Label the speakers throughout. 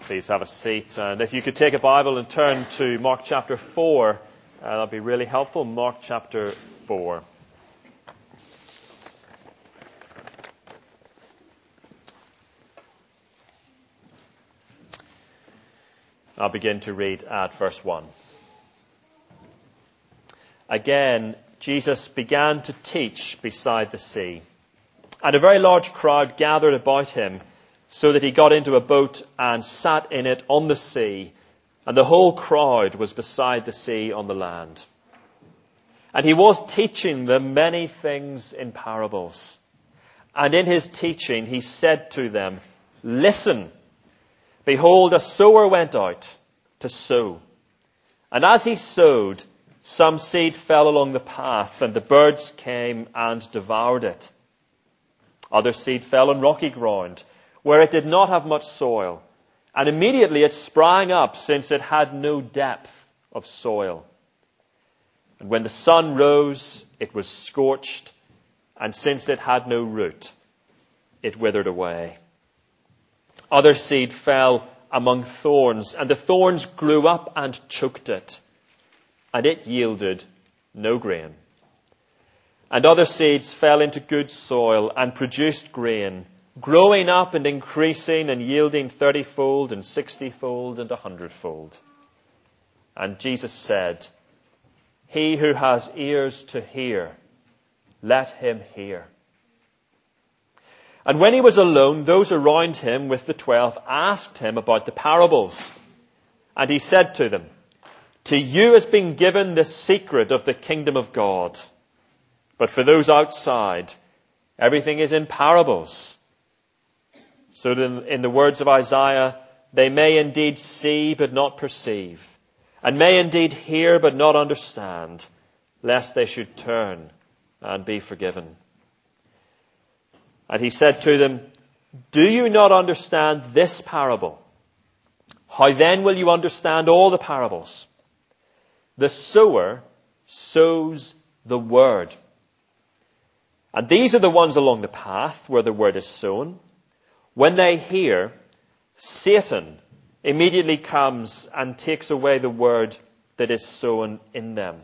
Speaker 1: Please have a seat. And if you could take a Bible and turn to Mark chapter 4, that would be really helpful. Mark chapter 4. I'll begin to read at verse 1. Again, Jesus began to teach beside the sea, and a very large crowd gathered about him, so that he got into a boat and sat in it on the sea, and the whole crowd was beside the sea on the land. And he was teaching them many things in parables. And in his teaching he said to them, "Listen, behold, a sower went out to sow. And as he sowed, some seed fell along the path, and the birds came and devoured it. Other seed fell on rocky ground, where it did not have much soil, and immediately it sprang up, since it had no depth of soil. And when the sun rose, it was scorched, and since it had no root, it withered away. Other seed fell among thorns, and the thorns grew up and choked it, and it yielded no grain. And other seeds fell into good soil and produced grain, growing up and increasing and yielding 30-fold and 60-fold and 100-fold. And Jesus said, He who has ears to hear, let him hear. And when he was alone, those around him with the 12 asked him about the parables. And he said to them, To you has been given the secret of the kingdom of God. But for those outside, everything is in parables, so that in the words of Isaiah, they may indeed see but not perceive, and may indeed hear but not understand, lest they should turn and be forgiven. And he said to them, Do you not understand this parable? How then will you understand all the parables? The sower sows the word. And these are the ones along the path where the word is sown. When they hear, Satan immediately comes and takes away the word that is sown in them.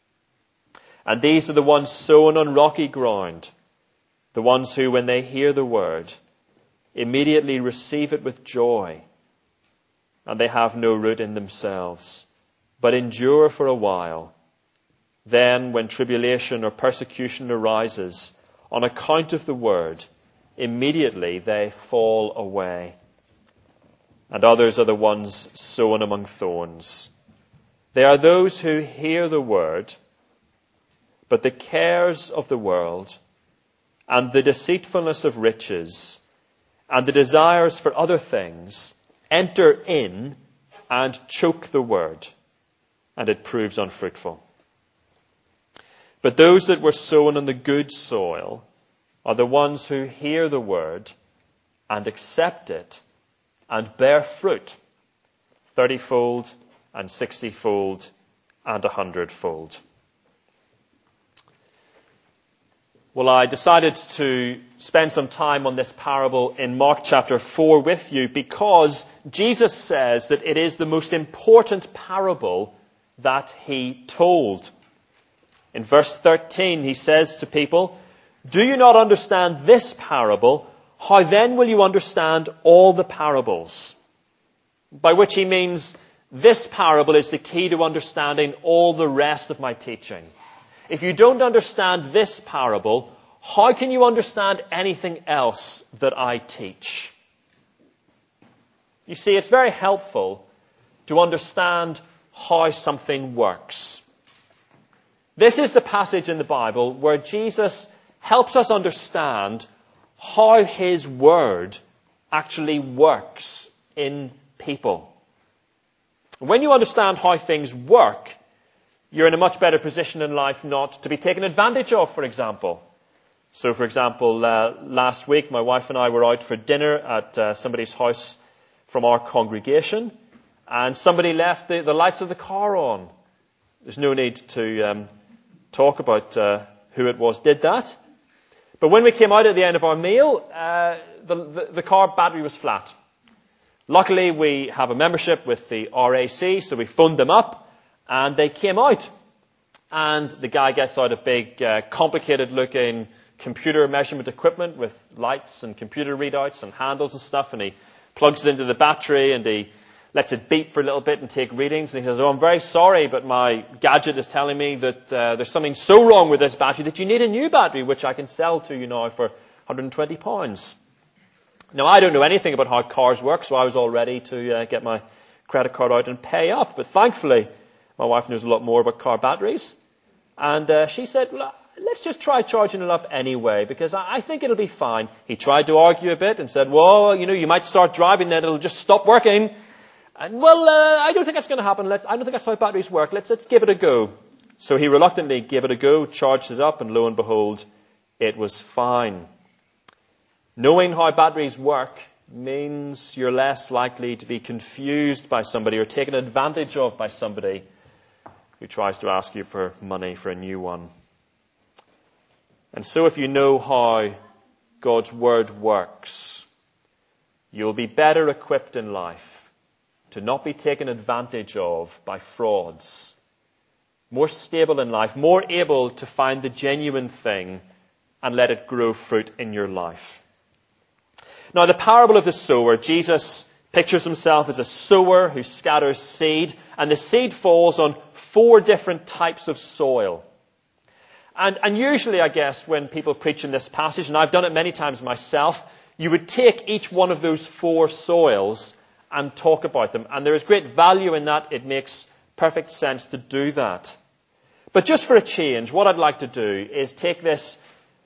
Speaker 1: And these are the ones sown on rocky ground, the ones who, when they hear the word, immediately receive it with joy, and they have no root in themselves, but endure for a while. Then, when tribulation or persecution arises on account of the word, immediately they fall away. And others are the ones sown among thorns. They are those who hear the word, but the cares of the world and the deceitfulness of riches and the desires for other things enter in and choke the word, and it proves unfruitful. But those that were sown on the good soil are the ones who hear the word and accept it and bear fruit, 30-fold and 60-fold and 100-fold. Well, I decided to spend some time on this parable in Mark chapter 4 with you because Jesus says that it is the most important parable that he told. In verse 13, he says to people, Do you not understand this parable? How then will you understand all the parables? By which he means this parable is the key to understanding all the rest of my teaching. If you don't understand this parable, how can you understand anything else that I teach? You see, it's very helpful to understand how something works. This is the passage in the Bible where Jesus helps us understand how his word actually works in people. When you understand how things work, you're in a much better position in life not to be taken advantage of, for example. So, for example, last week my wife and I were out for dinner at somebody's house from our congregation, and somebody left the lights of the car on. There's no need to talk about who it was did that. But when we came out at the end of our meal, the car battery was flat. Luckily, we have a membership with the RAC, so we phoned them up, and they came out. And the guy gets out a big, complicated-looking computer measurement equipment with lights and computer readouts and handles and stuff, and he plugs it into the battery, and he lets it beep for a little bit and take readings. And he says, "Oh, I'm very sorry, but my gadget is telling me that there's something so wrong with this battery that you need a new battery, which I can sell to you now for £120. Now, I don't know anything about how cars work, so I was all ready to get my credit card out and pay up. But thankfully, my wife knows a lot more about car batteries. And she said, "Well, let's just try charging it up anyway, because I think it'll be fine." He tried to argue a bit and said, "Well, you might start driving, then it'll just stop working." And, I don't think that's going to happen. I don't think that's how batteries work. Let's give it a go. So he reluctantly gave it a go, charged it up, and lo and behold, it was fine. Knowing how batteries work means you're less likely to be confused by somebody or taken advantage of by somebody who tries to ask you for money for a new one. And so if you know how God's Word works, you'll be better equipped in life to not be taken advantage of by frauds, more stable in life, more able to find the genuine thing and let it grow fruit in your life. Now, the parable of the sower, Jesus pictures himself as a sower who scatters seed, and the seed falls on 4 different types of soil. And usually, I guess, when people preach in this passage, and I've done it many times myself, you would take each one of those 4 soils and talk about them. And there is great value in that. It makes perfect sense to do that. But just for a change, what I'd like to do is take this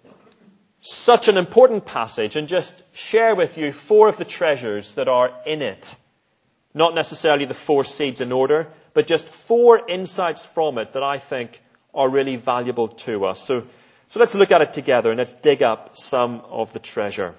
Speaker 1: such an important passage and just share with you 4 of the treasures that are in it. Not necessarily the 4 seeds in order, but just 4 insights from it that I think are really valuable to us. So let's look at it together and let's dig up some of the treasure.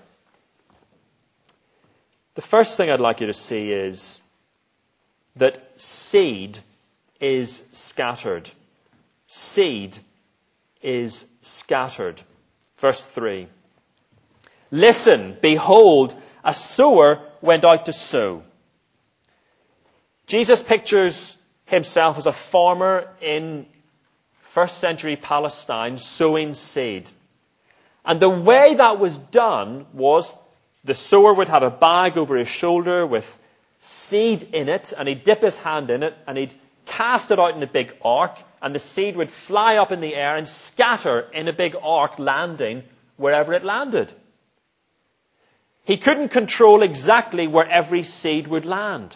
Speaker 1: The first thing I'd like you to see is that seed is scattered. Seed is scattered. Verse 3. "Listen, behold, a sower went out to sow." Jesus pictures himself as a farmer in 1st century Palestine sowing seed. And the way that was done was the sower would have a bag over his shoulder with seed in it, and he'd dip his hand in it, and he'd cast it out in a big arc, and the seed would fly up in the air and scatter in a big arc, landing wherever it landed. He couldn't control exactly where every seed would land.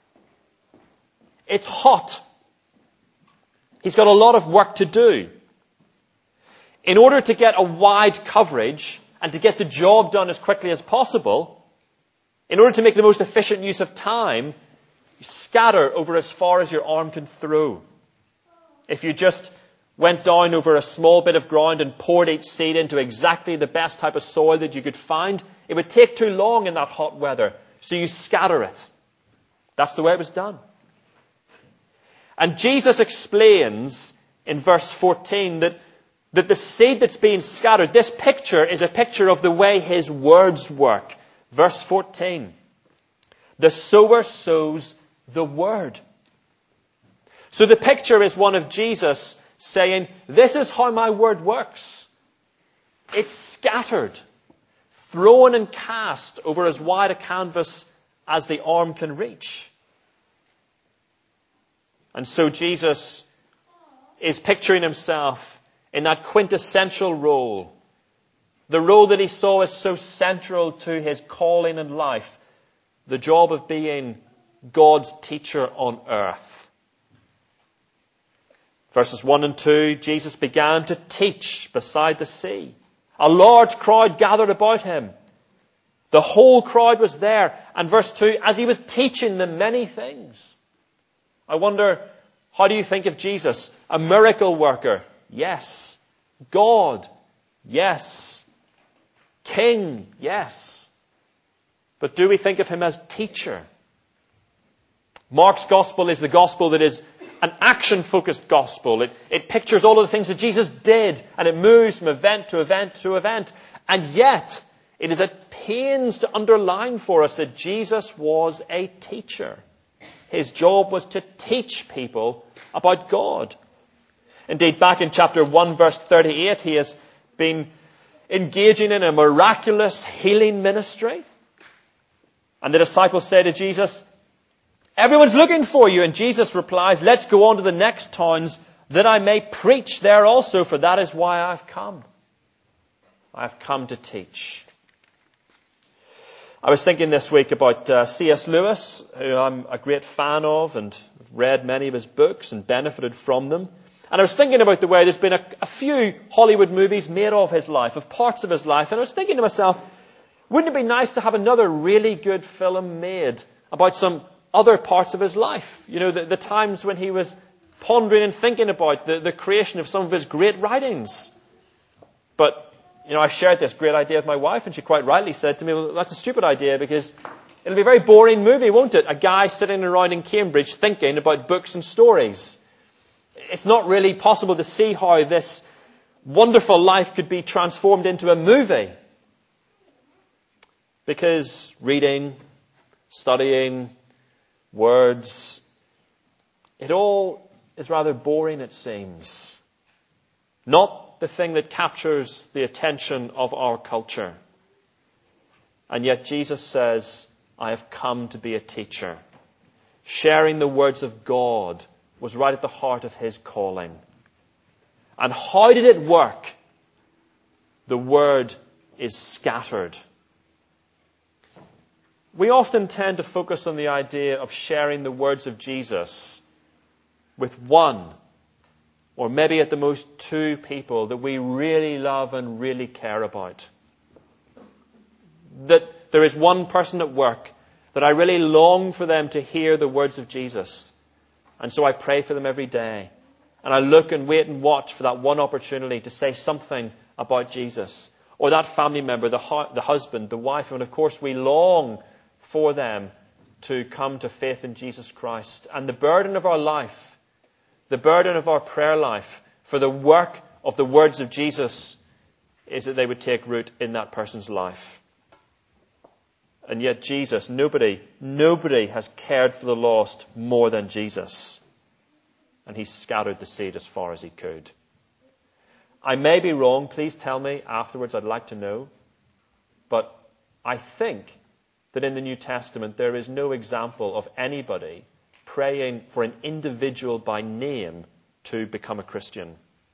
Speaker 1: It's hot. He's got a lot of work to do. In order to get a wide coverage and to get the job done as quickly as possible, in order to make the most efficient use of time, you scatter over as far as your arm can throw. If you just went down over a small bit of ground and poured each seed into exactly the best type of soil that you could find, it would take too long in that hot weather. So you scatter it. That's the way it was done. And Jesus explains in verse 14 that the seed that's being scattered, this picture is a picture of the way his words work. Verse 14. The sower sows the word. So the picture is one of Jesus saying, "This is how my word works." It's scattered, thrown and cast over as wide a canvas as the arm can reach. And so Jesus is picturing himself in that quintessential role, the role that he saw as so central to his calling in life, the job of being God's teacher on earth. Verses 1 and 2, Jesus began to teach beside the sea. A large crowd gathered about him. The whole crowd was there. And verse 2, as he was teaching them many things. I wonder, how do you think of Jesus? A miracle worker? Yes. God? Yes. King? Yes. But do we think of him as teacher? Mark's gospel is the gospel that is an action-focused gospel. It pictures all of the things that Jesus did, and it moves from event to event to event. And yet, it is a pains to underline for us that Jesus was a teacher. His job was to teach people about God. Indeed, back in chapter 1, verse 38, he has been engaging in a miraculous healing ministry. And the disciples say to Jesus, "Everyone's looking for you." And Jesus replies, "Let's go on to the next towns that I may preach there also, for that is why I've come. I've come to teach." I was thinking this week about C.S. Lewis, who I'm a great fan of and read many of his books and benefited from them. And I was thinking about the way there's been a few Hollywood movies made of his life, of parts of his life. And I was thinking to myself, wouldn't it be nice to have another really good film made about some other parts of his life? You know, the times when he was pondering and thinking about the creation of some of his great writings. But, you know, I shared this great idea with my wife, and she quite rightly said to me, "Well, that's a stupid idea because it'll be a very boring movie, won't it? A guy sitting around in Cambridge thinking about books and stories. It's not really possible to see how this wonderful life could be transformed into a movie. Because reading, studying, words, it all is rather boring, it seems. Not the thing that captures the attention of our culture. And yet Jesus says, "I have come to be a teacher." Sharing the words of God was right at the heart of his calling. And how did it work? The word is scattered. We often tend to focus on the idea of sharing the words of Jesus with one, or maybe at the most two people that we really love and really care about. That there is one person at work that I really long for them to hear the words of Jesus. And so I pray for them every day. And I look and wait and watch for that one opportunity to say something about Jesus. Or that family member, the husband, the wife. And of course we long for them to come to faith in Jesus Christ. And the burden of our life, the burden of our prayer life for the work of the words of Jesus is that they would take root in that person's life. And yet Jesus, nobody has cared for the lost more than Jesus. And he scattered the seed as far as he could. I may be wrong. Please tell me afterwards. I'd like to know. But I think that in the New Testament there is no example of anybody praying for an individual by name to become a Christian.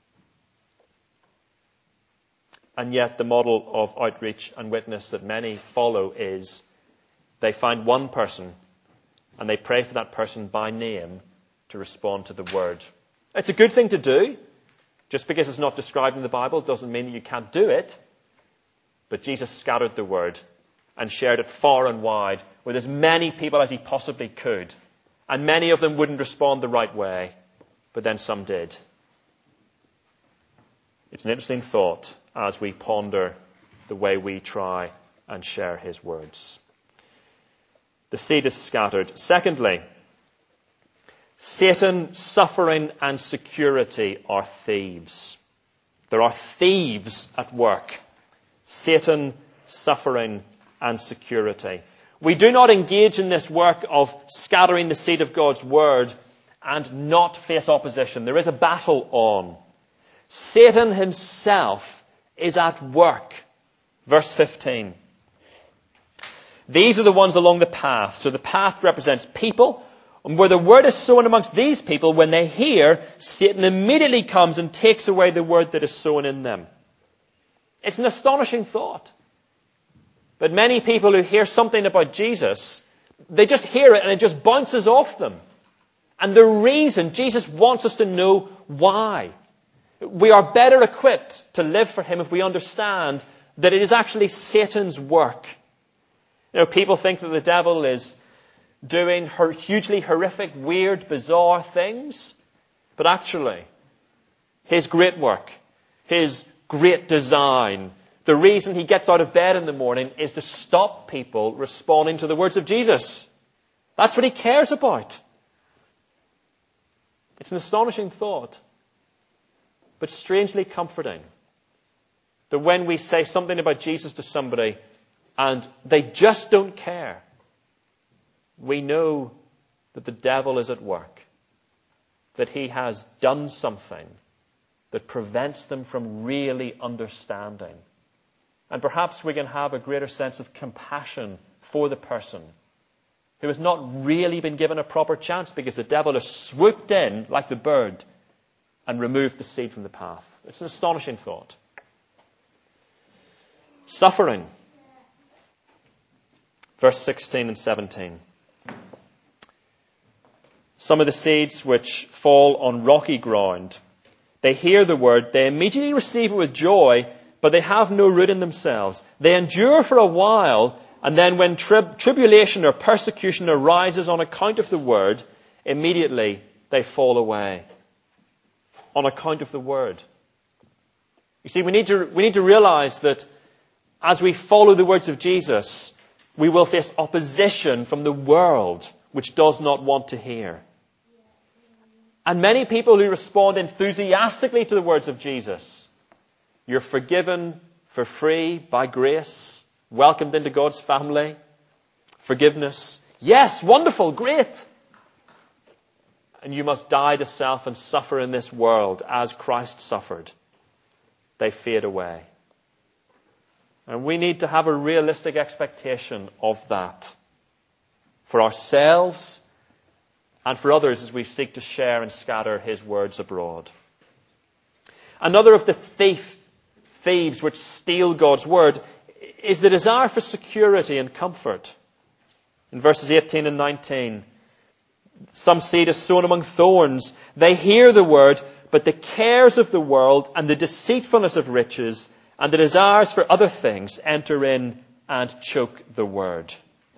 Speaker 1: And yet the model of outreach and witness that many follow is they find one person and they pray for that person by name to respond to the word. It's a good thing to do. Just because it's not described in the Bible doesn't mean that you can't do it. But Jesus scattered the word and shared it far and wide with as many people as he possibly could. And many of them wouldn't respond the right way, but then some did. It's an interesting thought as we ponder the way we try and share his words. The seed is scattered. Secondly, Satan, suffering, and security are thieves. There are thieves at work. Satan, suffering, and security. We do not engage in this work of scattering the seed of God's word and not face opposition. There is a battle on. Satan himself is at work. Verse 15. These are the ones along the path. So the path represents people. And where the word is sown amongst these people, when they hear, Satan immediately comes and takes away the word that is sown in them. It's an astonishing thought. But many people who hear something about Jesus, they just hear it and it just bounces off them. And the reason, Jesus wants us to know why. We are better equipped to live for him if we understand that it is actually Satan's work. You know, people think that the devil is doing hugely horrific, weird, bizarre things. But actually, his great work, his great design, the reason he gets out of bed in the morning is to stop people responding to the words of Jesus. That's what he cares about. It's an astonishing thought, but strangely comforting. That when we say something about Jesus to somebody, and they just don't care, we know that the devil is at work, that he has done something that prevents them from really understanding. And perhaps we can have a greater sense of compassion for the person who has not really been given a proper chance because the devil has swooped in like the bird and removed the seed from the path. It's an astonishing thought. Suffering. Verse 16 and 17. Some of the seeds which fall on rocky ground, they hear the word, they immediately receive it with joy, but they have no root in themselves. They endure for a while, and then when tribulation or persecution arises on account of the word, immediately they fall away. On account of the word. You see, we need to realize that as we follow the words of Jesus, we will face opposition from the world, which does not want to hear. And many people who respond enthusiastically to the words of Jesus, you're forgiven for free by grace, welcomed into God's family, forgiveness. Yes, wonderful, great. And you must die to self and suffer in this world as Christ suffered. They fade away. And we need to have a realistic expectation of that for ourselves and for others as we seek to share and scatter His words abroad. Another of the thieves which steal God's word is the desire for security and comfort. In verses 18 and 19, some seed is sown among thorns. They hear the word, but the cares of the world and the deceitfulness of riches and the desires for other things enter in and choke the word.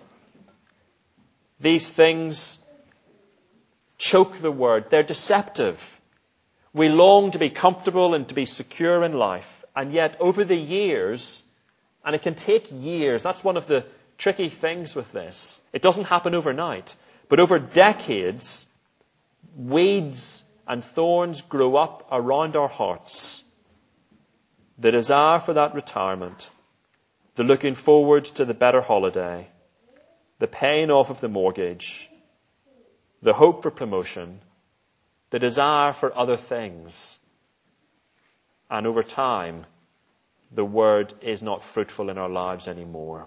Speaker 1: These things choke the word. They're deceptive. We long to be comfortable and to be secure in life. And yet over the years, and it can take years, that's one of the tricky things with this. It doesn't happen overnight. But over decades, weeds and thorns grow up around our hearts. The desire for that retirement, the looking forward to the better holiday, the paying off of the mortgage, the hope for promotion, the desire for other things. And over time, the word is not fruitful in our lives anymore.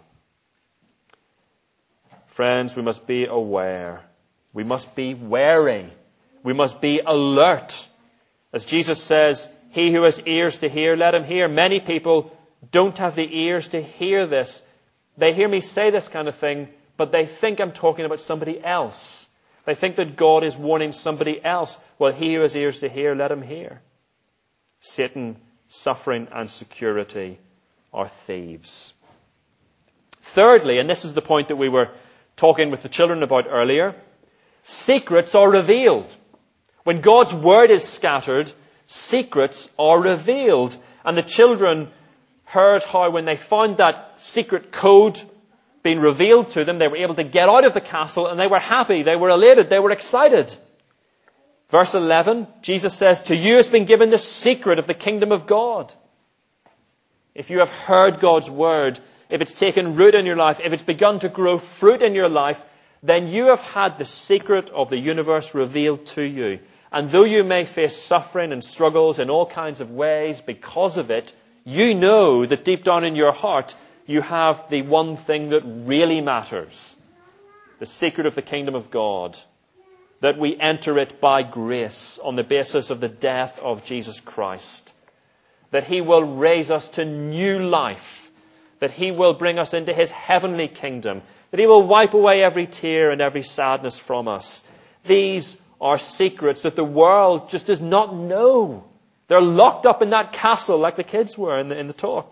Speaker 1: Friends, we must be aware. We must be wary. We must be alert. As Jesus says, he who has ears to hear, let him hear. Many people don't have the ears to hear this. They hear me say this kind of thing, but they think I'm talking about somebody else. They think that God is warning somebody else. Well, he who has ears to hear, let him hear. Satan, suffering, and security are thieves. Thirdly, and this is the point that we were talking with the children about earlier, secrets are revealed. When God's word is scattered, secrets are revealed. And the children heard how when they found that secret code being revealed to them, they were able to get out of the castle and they were happy, they were elated, they were excited. Verse 11, Jesus says, to you has been given the secret of the kingdom of God. If you have heard God's word, if it's taken root in your life, if it's begun to grow fruit in your life, then you have had the secret of the universe revealed to you. And though you may face suffering and struggles in all kinds of ways because of it, you know that deep down in your heart, you have the one thing that really matters. The secret of the kingdom of God. That we enter it by grace on the basis of the death of Jesus Christ. That He will raise us to new life. That He will bring us into His heavenly kingdom. That He will wipe away every tear and every sadness from us. These are secrets that the world just does not know. They're locked up in that castle like the kids were in the talk.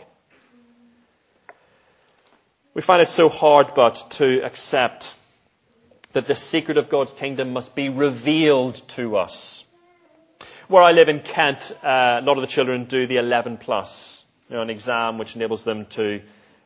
Speaker 1: We find it so hard but to accept that the secret of God's kingdom must be revealed to us. Where I live in Kent, a lot of the children do the 11 plus, an exam which enables them to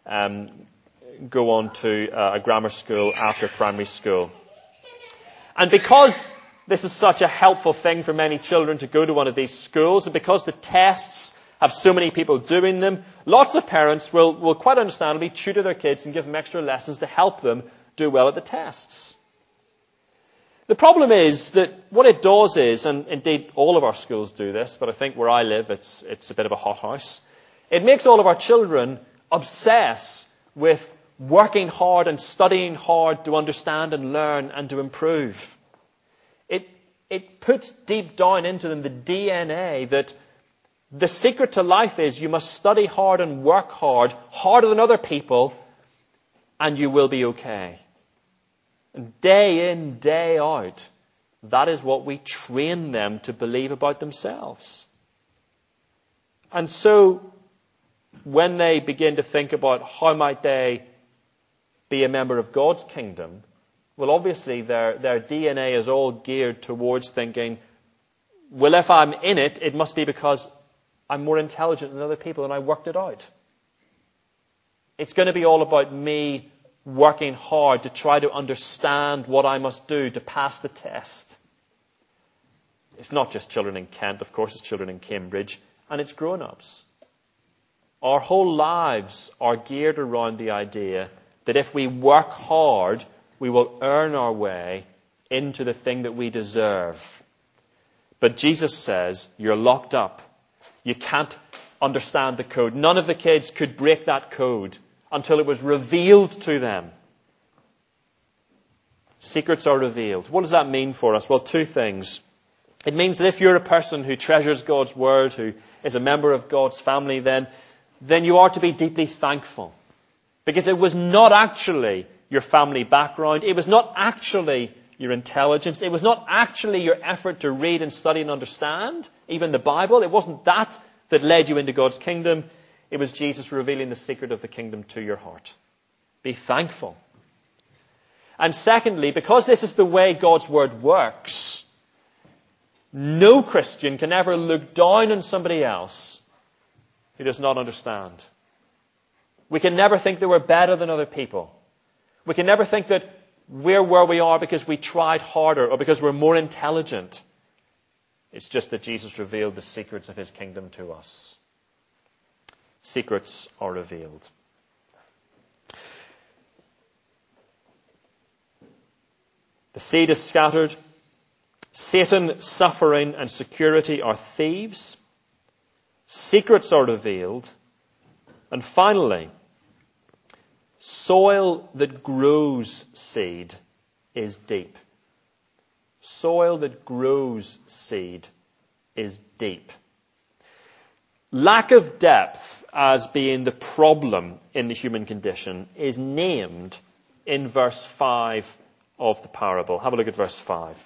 Speaker 1: go on to a grammar school after primary school. And because this is such a helpful thing for many children to go to one of these schools, and because the tests have so many people doing them. Lots of parents will quite understandably tutor their kids and give them extra lessons to help them do well at the tests. The problem is that what it does is, and indeed all of our schools do this, but I think where I live it's a bit of a hothouse. It makes all of our children obsess with working hard and studying hard to understand and learn and to improve. It puts deep down into them the DNA that the secret to life is you must study hard and work hard, harder than other people, and you will be okay. And day in, day out, that is what we train them to believe about themselves. And so, when they begin to think about how might they be a member of God's kingdom, well, obviously their DNA is all geared towards thinking, well, if I'm in it, it must be because I'm more intelligent than other people and I worked it out. It's going to be all about me working hard to try to understand what I must do to pass the test. It's not just children in Kent, of course, it's children in Cambridge, and it's grown-ups. Our whole lives are geared around the idea that if we work hard, we will earn our way into the thing that we deserve. But Jesus says, you're locked up. You can't understand the code. None of the kids could break that code until it was revealed to them. Secrets are revealed. What does that mean for us? Well, two things. It means that if you're a person who treasures God's Word, who is a member of God's family, then you are to be deeply thankful. Because it was not actually your family background. It was not actually your intelligence. It was not actually your effort to read and study and understand, even the Bible. It wasn't that led you into God's kingdom. It was Jesus revealing the secret of the kingdom to your heart. Be thankful. And secondly, because this is the way God's Word works, no Christian can ever look down on somebody else who does not understand. We can never think that we're better than other people. We can never think that we're where we are because we tried harder or because we're more intelligent. It's just that Jesus revealed the secrets of His kingdom to us. Secrets are revealed. The seed is scattered. Satan, suffering, and security are thieves. Secrets are revealed. And finally, soil that grows seed is deep. Soil that grows seed is deep. Lack of depth as being the problem in the human condition is named in verse 5 of the parable. Have a look at verse 5.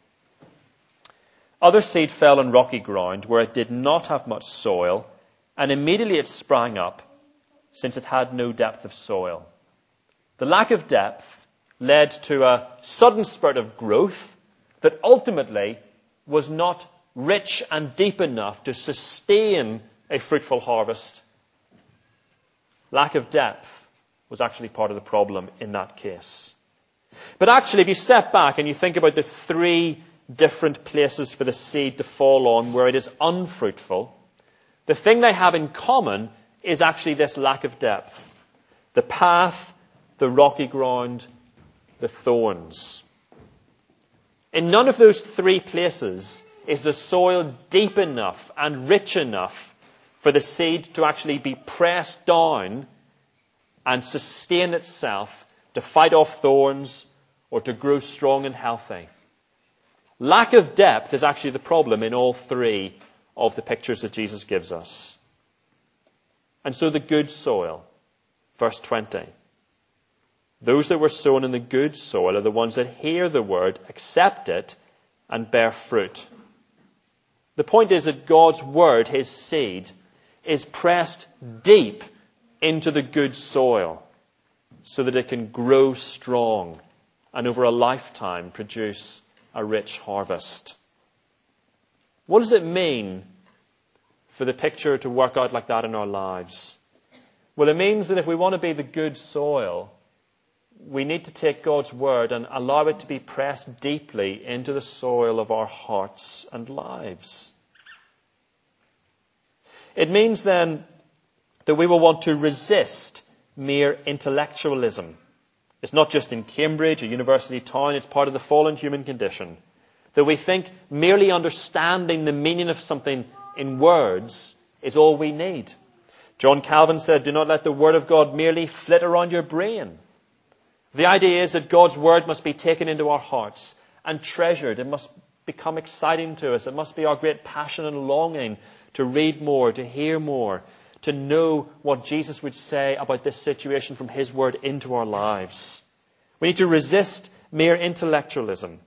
Speaker 1: Other seed fell on rocky ground where it did not have much soil, and immediately it sprang up, since it had no depth of soil. The lack of depth led to a sudden spurt of growth that ultimately was not rich and deep enough to sustain a fruitful harvest. Lack of depth was actually part of the problem in that case. But actually, if you step back and you think about the three different places for the seed to fall on where it is unfruitful, the thing they have in common is actually this lack of depth. The path, the rocky ground, the thorns. In none of those three places is the soil deep enough and rich enough for the seed to actually be pressed down and sustain itself to fight off thorns or to grow strong and healthy. Lack of depth is actually the problem in all three of the pictures that Jesus gives us. And so the good soil, verse 20. Those that were sown in the good soil are the ones that hear the word, accept it, and bear fruit. The point is that God's word, His seed, is pressed deep into the good soil so that it can grow strong and over a lifetime produce a rich harvest. What does it mean for the picture to work out like that in our lives? Well, it means that if we want to be the good soil, we need to take God's word and allow it to be pressed deeply into the soil of our hearts and lives. It means then that we will want to resist mere intellectualism. It's not just in Cambridge, a university town, it's part of the fallen human condition. That we think merely understanding the meaning of something in words is all we need. John Calvin said, "Do not let the word of God merely flit around your brain." The idea is that God's word must be taken into our hearts and treasured. It must become exciting to us. It must be our great passion and longing to read more, to hear more, to know what Jesus would say about this situation from his word into our lives. We need to resist mere intellectualism.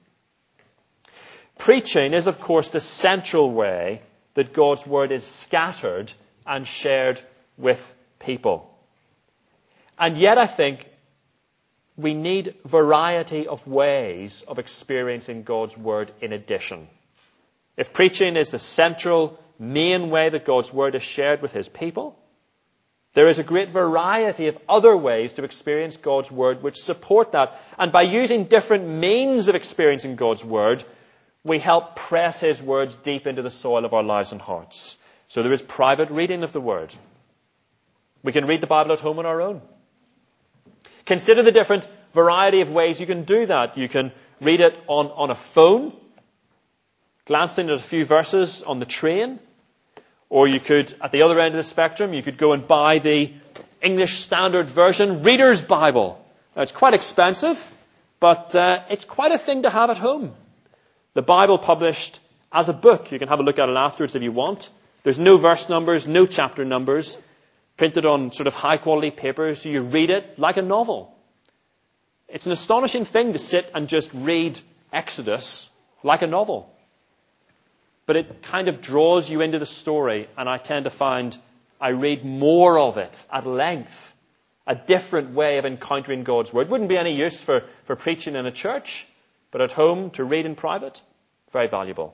Speaker 1: Preaching is, of course, the central way that God's word is scattered and shared with people. And yet I think we need variety of ways of experiencing God's word in addition. If preaching is the central, main way that God's word is shared with his people, there is a great variety of other ways to experience God's word which support that. And by using different means of experiencing God's word, we help press his words deep into the soil of our lives and hearts. So there is private reading of the word. We can read the Bible at home on our own. Consider the different variety of ways you can do that. You can read it on a phone, glancing at a few verses on the train. Or you could, at the other end of the spectrum, you could go and buy the English Standard Version Reader's Bible. Now, it's quite expensive, but it's quite a thing to have at home. The Bible published as a book. You can have a look at it afterwards if you want. There's no verse numbers, no chapter numbers, printed on sort of high-quality paper, so you read it like a novel. It's an astonishing thing to sit and just read Exodus like a novel. But it kind of draws you into the story, and I tend to find I read more of it at length. A different way of encountering God's word. Wouldn't be any use for preaching in a church, but at home to read in private, very valuable.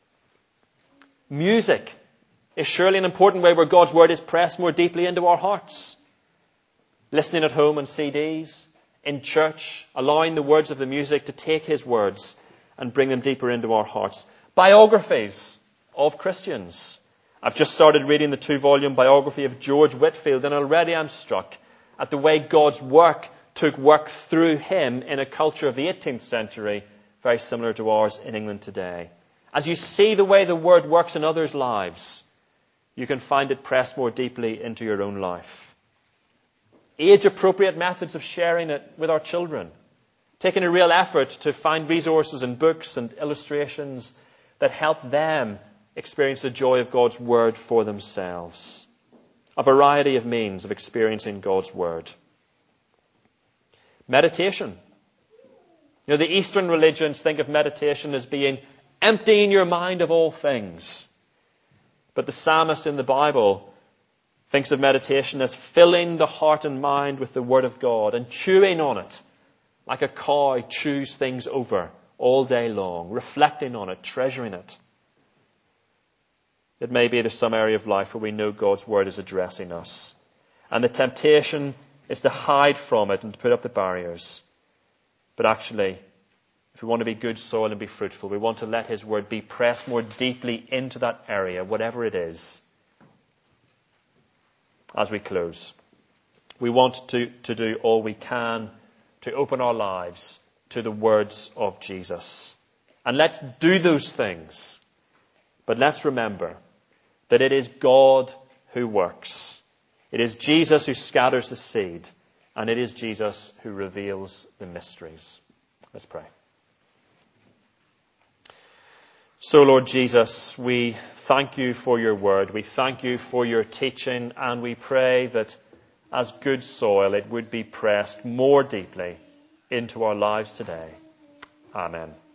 Speaker 1: Music is surely an important way where God's word is pressed more deeply into our hearts. Listening at home on CDs, in church, allowing the words of the music to take his words and bring them deeper into our hearts. Biographies of Christians. I've just started reading the 2-volume biography of George Whitefield, and already I'm struck at the way God's work took work through him in a culture of the 18th century, very similar to ours in England today. As you see the way the word works in others' lives, you can find it pressed more deeply into your own life. Age-appropriate methods of sharing it with our children. Taking a real effort to find resources and books and illustrations that help them experience the joy of God's word for themselves. A variety of means of experiencing God's word. Meditation. You know, the Eastern religions think of meditation as being emptying your mind of all things. But the psalmist in the Bible thinks of meditation as filling the heart and mind with the word of God and chewing on it like a cow chews things over all day long, reflecting on it, treasuring it. It may be there's some area of life where we know God's word is addressing us. And the temptation is to hide from it and to put up the barriers. But actually, if we want to be good soil and be fruitful, we want to let his word be pressed more deeply into that area, whatever it is. As we close, we want to do all we can to open our lives to the words of Jesus. And let's do those things. But let's remember that it is God who works. It is Jesus who scatters the seed. And it is Jesus who reveals the mysteries. Let's pray. So, Lord Jesus, we thank you for your word. We thank you for your teaching. And we pray that as good soil, it would be pressed more deeply into our lives today. Amen.